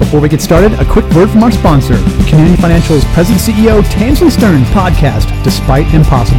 Before we get started, a quick word from our sponsor, Community Financial's President and CEO Tansley Stearns podcast, Despite Impossible.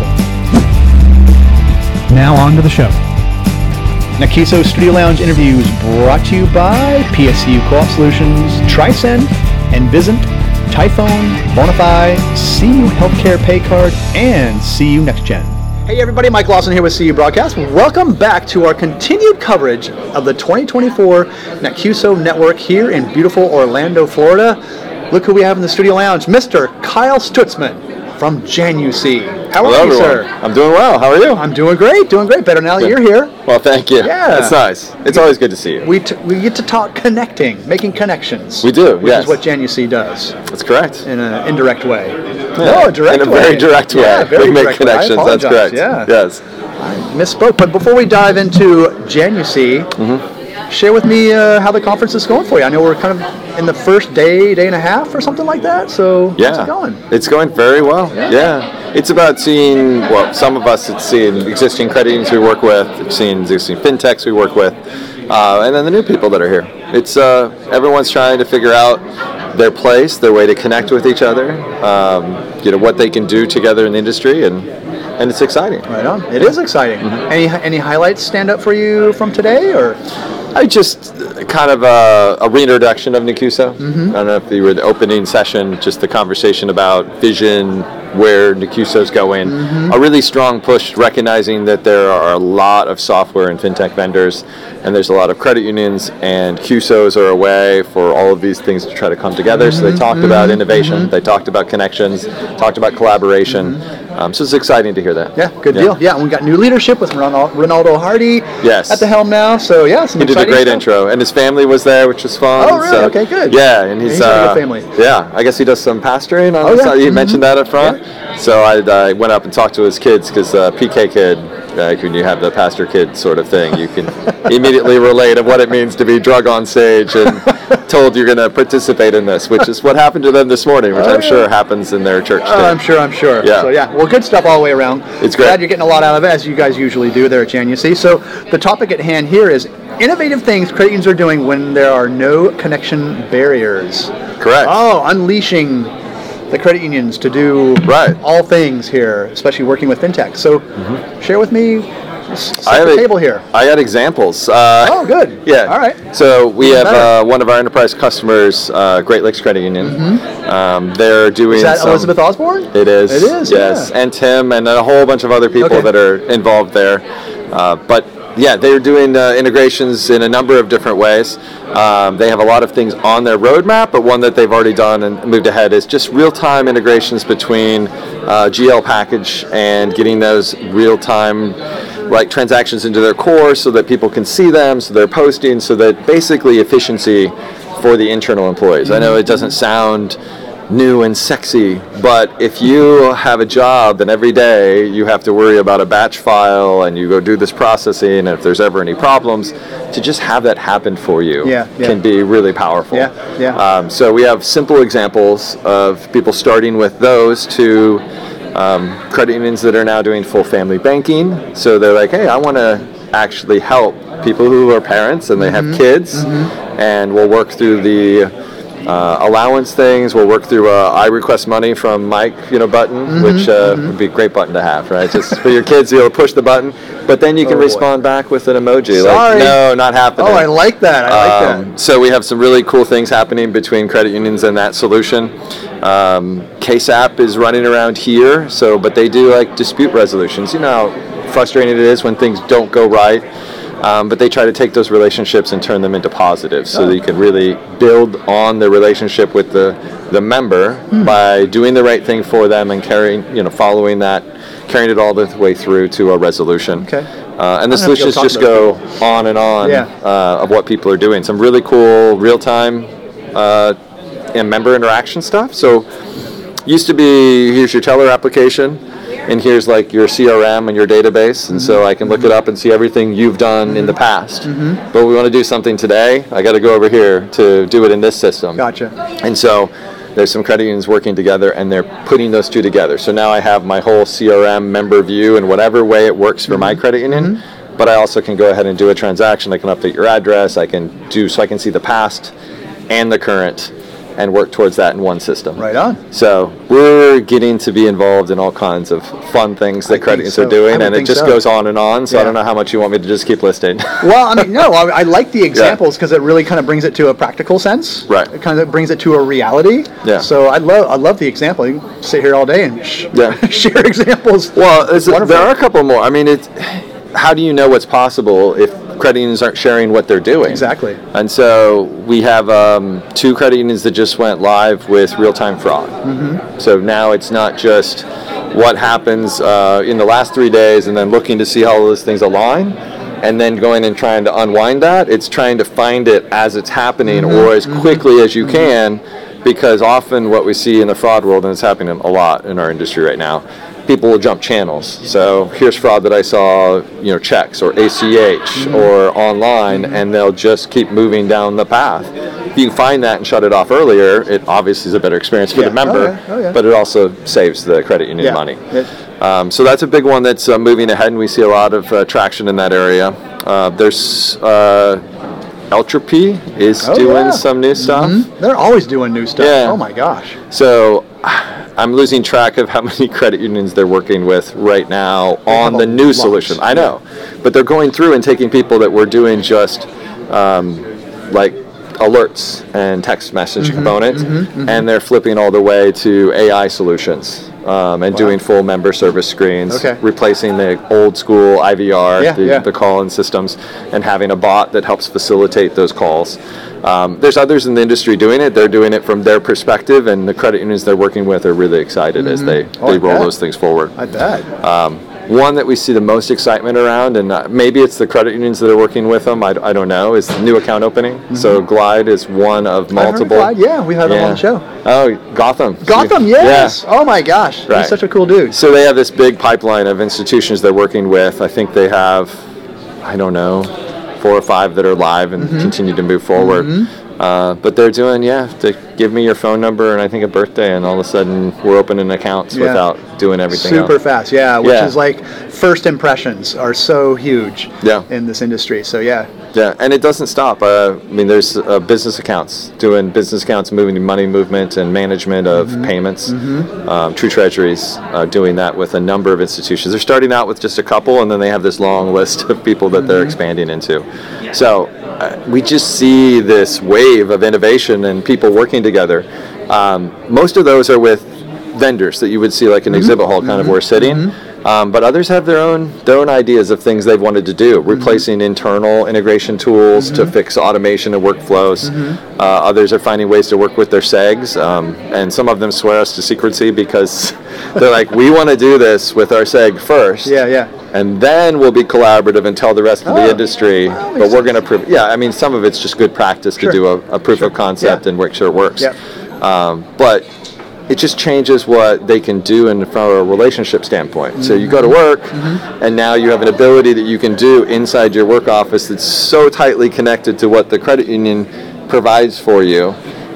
Now on to the show. Nakiso Studio Lounge interviews brought to you by PSCU Co-op Solutions, Tricend, Envisant, Typhone, Bonify, CU Healthcare Paycard, and CU NextGen. Hey everybody, Mike Lawson here with CU Broadcast. Welcome back to our continued coverage of the 2024 Nakiso Network here in beautiful Orlando, Florida. Look who we have in the Studio Lounge, Mr. Kyle Stutzman from JanUC. How are you, sir? I'm doing well. How are you? I'm doing great. Better now that you're here. Well, thank you. Yeah. That's nice. It's always good to see you. We get to talk connecting, making connections. We do, which is what JanUC does. That's correct. In an indirect way. Yeah. No, a direct way. In a very direct way. Yeah, very we make direct connections. That's correct. Yeah. Yes. I misspoke. But before we dive into JanUC, share with me how the conference is going for you. I know we're kind of in the first day and a half or something like that. So how's it going? It's going very well. Yeah. It's about seeing, well, some of us, it's seeing existing credit unions we work with, it's seeing existing fintechs we work with, and then the new people that are here. It's everyone's trying to figure out their place, their way to connect with each other, what they can do together in the industry, and it's exciting. Right on. It is exciting. Any highlights stand up for you from today, or? I just kind of a reintroduction of Nakiso. I don't know if you were the opening session, just the conversation about vision, where Nakiso's going. A really strong push recognizing that there are a lot of software and fintech vendors, and there's a lot of credit unions, and CUSOs are a way for all of these things to try to come together. So they talked about innovation, they talked about connections, talked about collaboration. So it's exciting to hear that. Yeah, good deal. Yeah, and we got new leadership with Ronaldo Hardy at the helm now. So some he did a great stuff. intro, and his family was there, which was fun. Oh, really? So, okay, good. Yeah, and he's a good family. Yeah, I guess he does some pastoring on the side. He mentioned that up front. Yeah. So I went up and talked to his kids because PK kid, when you have the pastor kid sort of thing, you can immediately relate of what it means to be drug on stage and told you're going to participate in this, which is what happened to them this morning, which I'm sure happens in their church too. I'm sure. Yeah. So well, good stuff all the way around. It's great. Glad you're getting a lot out of it, as you guys usually do there at JanUC. So the topic at hand here is innovative things credit unions are doing when there are no connection barriers. Correct. Oh, unleashing the credit unions to do all things here, especially working with fintech. So share with me, set the table here. I got examples. Good. Yeah. All right. So we have one of our enterprise customers, Great Lakes Credit Union. They're doing. Is that Elizabeth Osborne? It is. It is. Yes, and Tim and a whole bunch of other people that are involved there. They're doing integrations in a number of different ways. They have a lot of things on their roadmap, but one that they've already done and moved ahead is just real-time integrations between GL package and getting those real-time transactions into their core so that people can see them, so they're posting, so that basically efficiency for the internal employees. I know it doesn't sound new and sexy, but if you have a job and every day you have to worry about a batch file and you go do this processing, and if there's ever any problems, to just have that happen for you can be really powerful. So we have simple examples of people starting with those to credit unions that are now doing full family banking. So they're like, hey, I want to actually help people who are parents and they have kids, and we'll work through the allowance things. We'll work through I request money from Mike, button, which would be a great button to have, right? Just for your kids to be able to push the button, but then you can respond back with an emoji. Sorry. Like, no, not happening. Oh, I like that. So we have some really cool things happening between credit unions and that solution. KSAP is running around here, but they do dispute resolutions. You know how frustrating it is when things don't go right. But they try to take those relationships and turn them into positives so that you can really build on the relationship with the member by doing the right thing for them and carrying it all the way through to a resolution. Okay. And the solutions just go on and on of what people are doing. Some really cool real-time and member interaction stuff. So used to be, here's your teller application, and here's your CRM and your database, and so I can look it up and see everything you've done in the past. But we want to do something today, I got to go over here to do it in this system. Gotcha. And so there's some credit unions working together, and they're putting those two together. So now I have my whole CRM member view in whatever way it works for my credit union, but I also can go ahead and do a transaction. I can update your address, I can see the past and the current and work towards that in one system. Right on. So we're getting to be involved in all kinds of fun things that credit unions are doing, and it just goes on and on. So I don't know how much you want me to just keep listing. Well, I mean, no, I like the examples because it really kind of brings it to a practical sense. Right. It kind of brings it to a reality. Yeah. So I love the example. You can sit here all day and share examples. Well, there are a couple more. I mean, how do you know what's possible if credit unions aren't sharing what they're doing? Exactly. And so we have 2 credit unions that just went live with real-time fraud. So now it's not just what happens in the last 3 days and then looking to see how all those things align and then going and trying to unwind that. It's trying to find it as it's happening or as quickly as you can, because often what we see in the fraud world, and it's happening a lot in our industry right now, people will jump channels. So here's fraud that I saw, checks or ACH or online, and they'll just keep moving down the path. If you can find that and shut it off earlier, it obviously is a better experience for the member, but it also saves the credit union money. So that's a big one that's moving ahead, and we see a lot of traction in that area. There's Eltrapy is doing some new stuff. They're always doing new stuff. Yeah. Oh my gosh. So I'm losing track of how many credit unions they're working with right now on the new solution. I know, but they're going through and taking people that were doing just like alerts and text message component, and they're flipping all the way to AI solutions and doing full member service screens, replacing the old school IVR, the call-in systems, and having a bot that helps facilitate those calls. There's others in the industry doing it. They're doing it from their perspective, and the credit unions they're working with are really excited as they roll those things forward. I bet. One that we see the most excitement around, and maybe it's the credit unions that are working with them, I don't know, is new account opening. So Glide is one of multiple. Glide, we had them on the show. Oh, Gotham. Gotham, yes. Yeah. Oh my gosh, he's such a cool dude. So they have this big pipeline of institutions they're working with. I think they have, 4 or 5 that are live and continue to move forward. But they're doing, they give me your phone number and I think a birthday, and all of a sudden we're opening accounts without doing everything super else. fast, which is like first impressions are so huge in this industry. So yeah, and it doesn't stop. There's business accounts, doing business accounts, moving money movement and management of payments. True Treasuries doing that with a number of institutions. They're starting out with just a couple, and then they have this long list of people that they're expanding into. So we just see this wave of innovation and people working together. Most of those are with vendors that you would see like an exhibit hall kind of where we're sitting. But others have their own ideas of things they've wanted to do, replacing internal integration tools to fix automation and workflows. Others are finding ways to work with their SEGs, and some of them swear us to secrecy because they're like, we want to do this with our SEG first. And then we'll be collaborative and tell the rest of the industry, but we're going to prove. Some of it's just good practice to do a proof of concept and make sure it works. But it just changes what they can do from a relationship standpoint. So you go to work, and now you have an ability that you can do inside your work office that's so tightly connected to what the credit union provides for you.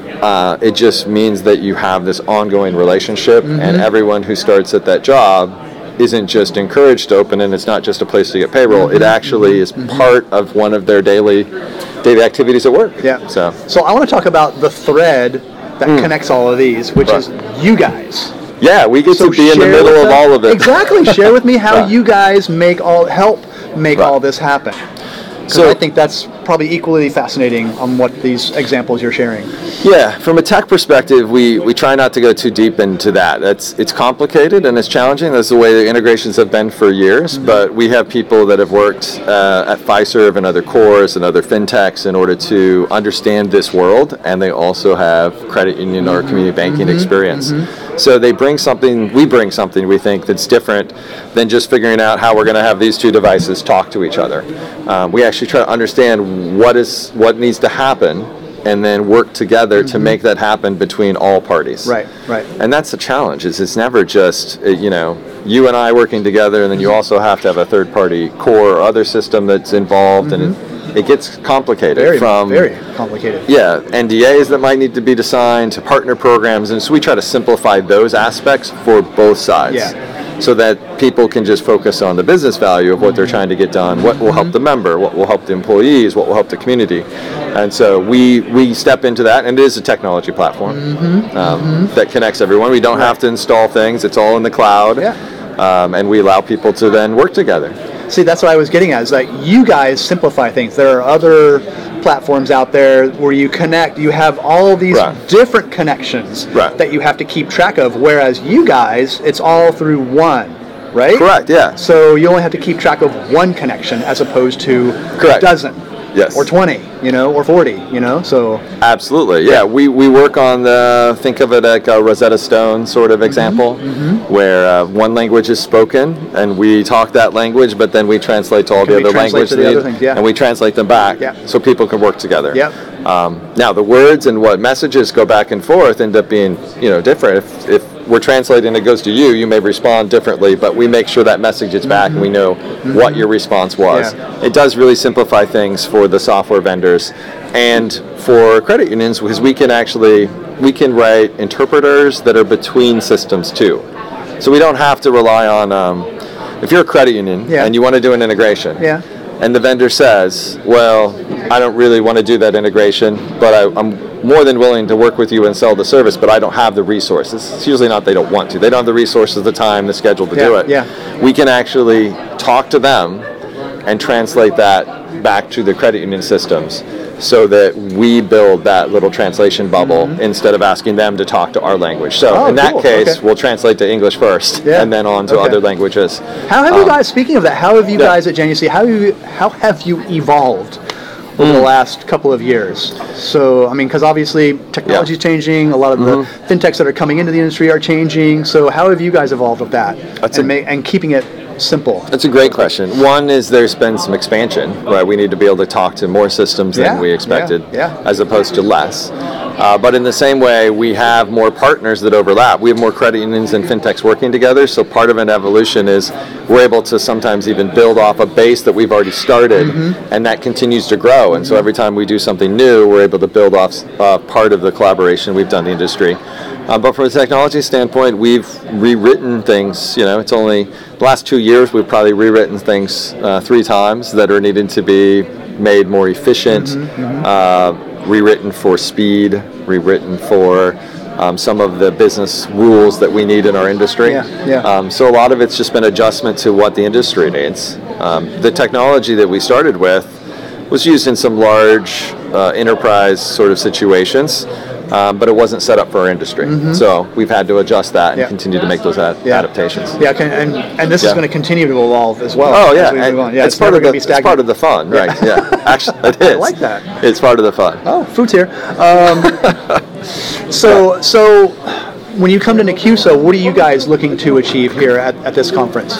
It just means that you have this ongoing relationship, and everyone who starts at that job isn't just encouraged to open, and it's not just a place to get payroll. It actually is part of one of their daily activities at work. So I want to talk about the thread that connects all of these, which is you guys. Yeah, we get to be in the middle of all of it. Exactly. Share with me how you guys help make all this happen. So I think that's probably equally fascinating on what these examples you're sharing. Yeah, from a tech perspective, we try not to go too deep into that. It's complicated and it's challenging. That's the way the integrations have been for years. But we have people that have worked at Fiserv and other cores and other fintechs in order to understand this world, and they also have credit union or community banking experience. So we bring something we think that's different than just figuring out how we're going to have these two devices talk to each other. We actually try to understand what needs to happen, and then work together to make that happen between all parties. Right. And that's the challenge. Is it's never just you and I working together, and then you also have to have a third-party core or other system that's involved, and it gets complicated. Very complicated. Yeah, NDAs that might need to be signed, to partner programs, and so we try to simplify those aspects for both sides. so that people can just focus on the business value of what they're trying to get done, what will help the member, what will help the employees, what will help the community. And so we step into that, and it is a technology platform that connects everyone. We don't have to install things. It's all in the cloud, and we allow people to then work together. See, that's what I was getting at, is that you guys simplify things. There are other platforms out there where you connect, you have all these different connections that you have to keep track of, whereas you guys, it's all through one, right? Correct, yeah. So you only have to keep track of one connection as opposed to a dozen. Yes. Or 20, or 40, so. Absolutely, yeah. We work on think of it like a Rosetta Stone sort of example, where one language is spoken, and we talk that language, but then we translate to all the other languages, and we translate them back so people can work together. Now, the words and what messages go back and forth end up being, different. If we're translating, it goes to you, you may respond differently, but we make sure that message gets back and we know what your response was. It does really simplify things for the software vendors and for credit unions, because we can write interpreters that are between systems too. So we don't have to rely on, if you're a credit union and you want to do an integration, and the vendor says, well, I don't really want to do that integration, but I'm more than willing to work with you and sell the service, but I don't have the resources. It's usually not they don't want to. They don't have the resources, the time, the schedule to do it. We can actually talk to them and translate that back to the credit union systems so that we build that little translation bubble instead of asking them to talk to our language. So in that case, we'll translate to English first and then on to other languages. How have you guys, speaking of that, how have you guys at GenuC, how have you evolved over the last couple of years? So, because obviously technology is changing, a lot of the fintechs that are coming into the industry are changing, so how have you guys evolved with that and keeping it simple? That's a great question. One is there's been some expansion, right? We need to be able to talk to more systems than we expected, as opposed to less. But in the same way, we have more partners that overlap. We have more credit unions and fintechs working together, so part of an evolution is we're able to sometimes even build off a base that we've already started, and that continues to grow. And so every time we do something new, we're able to build off part of the collaboration we've done in the industry. But from a technology standpoint, we've rewritten things. It's only the last 2 years we've probably rewritten things 3 times that are needed to be made more efficient, rewritten for speed, rewritten for some of the business rules that we need in our industry. So a lot of it's just been adjustment to what the industry needs. The technology that we started with was used in some large enterprise sort of situations, but it wasn't set up for our industry. So we've had to adjust that and continue to make those adaptations. And this is going to continue to evolve as well. Oh yeah, it's part of the fun, right? Yeah, actually it is. I like that. It's part of the fun. Oh, food's here. So when you come to NACUSA, what are you guys looking to achieve here at this conference?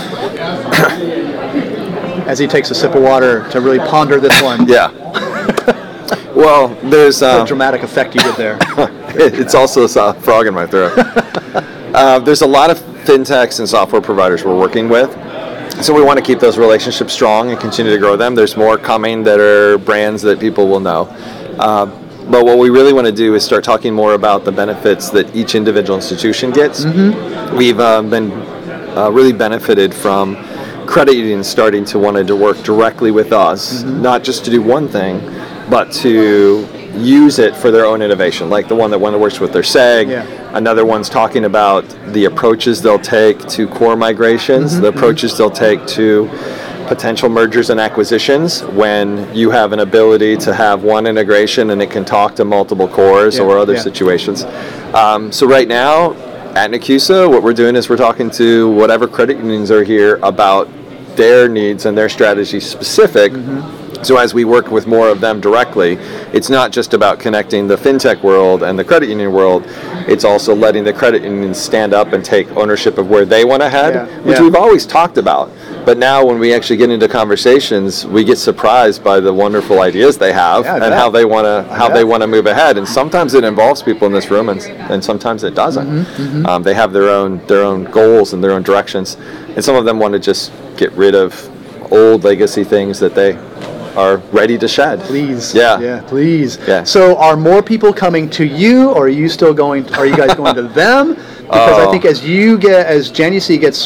As he takes a sip of water to really ponder this one. Well, there's a dramatic effect you did there. It's also a frog in my throat. There's a lot of fintechs and software providers we're working with, so we want to keep those relationships strong and continue to grow them. There's more coming that are brands that people will know. But what we really want to do is start talking more about the benefits that each individual institution gets. We've been really benefited from credit unions starting to want to work directly with us, not just to do one thing, but to use it for their own innovation, like the one that works with their SEG. Another one's talking about the approaches they'll take to core migrations, the approaches they'll take to potential mergers and acquisitions when you have an ability to have one integration and it can talk to multiple cores or other situations. So right now at NACUSA, what we're doing is we're talking to whatever credit unions are here about their needs and their strategies specific. So as we work with more of them directly, it's not just about connecting the fintech world and the credit union world, it's also letting the credit unions stand up and take ownership of where they want to head, which we've always talked about. But now when we actually get into conversations, we get surprised by the wonderful ideas they have and how they want to move ahead. And sometimes it involves people in this room, and sometimes it doesn't. They have their own goals and their own directions, and some of them want to just get rid of old legacy things that they are ready to shed. Please. Yeah, please. Yeah. So are more people coming to you, or are you guys going to them? Because I think as Janussi gets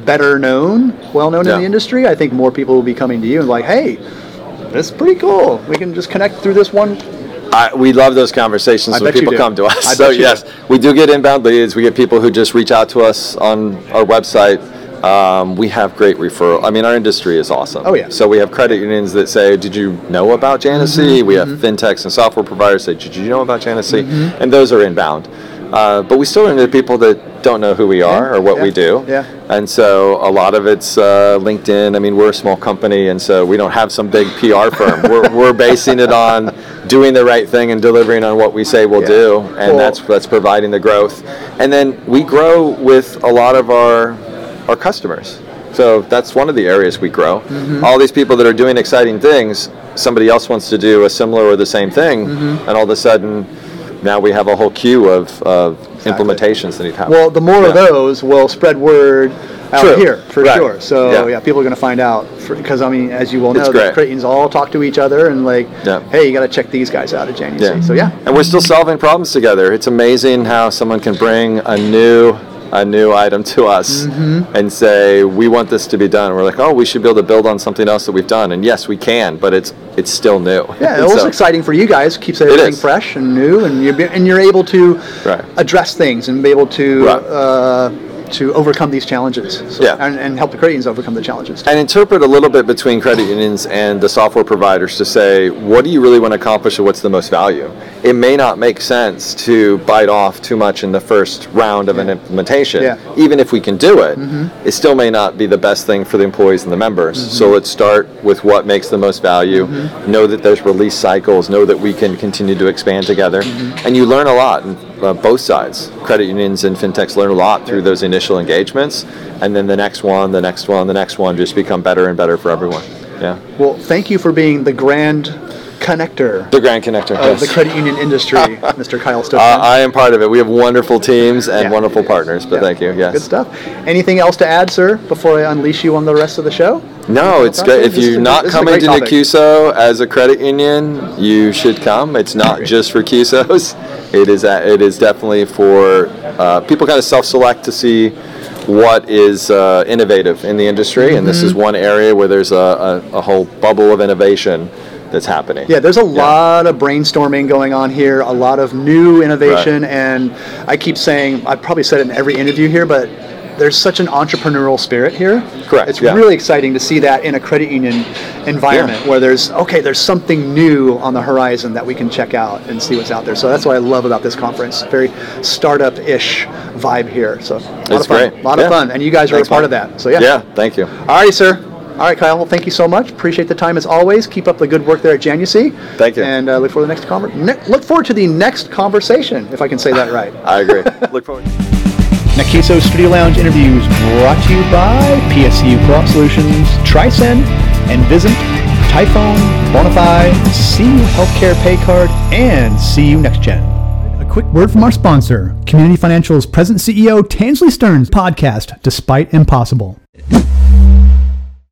well known in the industry, I think more people will be coming to you and like, hey, this is pretty cool. We can just connect through this one. We love those conversations when people come to us. So yes, we do get inbound leads. We get people who just reach out to us on our website. We have great referral. I mean, our industry is awesome. Oh yeah. So we have credit unions that say, "Did you know about Janussi?" We have fintechs and software providers say, "Did you know about Janussi?" And those are inbound. But we still run into people that don't know who we are or what we do. Yeah. And so a lot of it's LinkedIn. I mean, we're a small company, and so we don't have some big PR firm. We're basing it on doing the right thing and delivering on what we say we'll do, and that's providing the growth. And then we grow with a lot of our customers. So that's one of the areas we grow. All these people that are doing exciting things, somebody else wants to do a similar or the same thing, and all of a sudden, now we have a whole queue of implementations that need to happen. Well, the more of those will spread word out here, for sure. So, people are going to find out. Because, I mean, as you well know, the credit unions all talk to each other and like, hey, you got to check these guys out at Janussi. So, And we're still solving problems together. It's amazing how someone can bring a new item to us and say, we want this to be done. We're like, oh, we should be able to build on something else that we've done. And yes, we can, but it's still new. Yeah, it was exciting for you guys. Keeps everything fresh and new, and you're able to address things and be able to overcome these challenges. And help the credit unions overcome the challenges too. And interpret a little bit between credit unions and the software providers to say, what do you really want to accomplish and what's the most value? It may not make sense to bite off too much in the first round of an implementation. Even if we can do it, it still may not be the best thing for the employees and the members. So let's start with what makes the most value, know that there's release cycles, know that we can continue to expand together. And you learn a lot on both sides. Credit unions and fintechs learn a lot through those initial engagements, and then the next one just become better and better for everyone. Yeah. Well, thank you for being the grand connector. The grand connector of the credit union industry, Mr. Kyle Stookman. I am part of it. We have wonderful teams and wonderful partners, but thank you. Yes. Good stuff. Anything else to add, sir, before I unleash you on the rest of the show? No, it's great. If you're not coming to Nacuso as a credit union, you should come. It's not just for CUSOs. It is definitely for people kind of self-select to see what is innovative in the industry, and this is one area where there's a whole bubble of innovation that's happening. Yeah, there's a lot of brainstorming going on here, a lot of new innovation, and I keep saying, I've probably said it in every interview here, but there's such an entrepreneurial spirit here. Correct. It's really exciting to see that in a credit union environment where there's something new on the horizon that we can check out and see what's out there. So that's what I love about this conference. Very startup-ish vibe here. So a lot of fun. And you guys are a part of that. So yeah, thank you. All righty, sir. All right, Kyle. Well, thank you so much. Appreciate the time as always. Keep up the good work there at Janussi. Thank you. And look forward to the next conversation, if I can say that right. I agree. Look forward. Nacuso Studio Lounge interviews brought to you by PSCU Co-op Solutions, Tricen, Envisant, Typhone, Bonify, CU Healthcare Paycard, and CU NextGen. A quick word from our sponsor, Community Financial's President CEO Tansley Stearns podcast, Despite Impossible.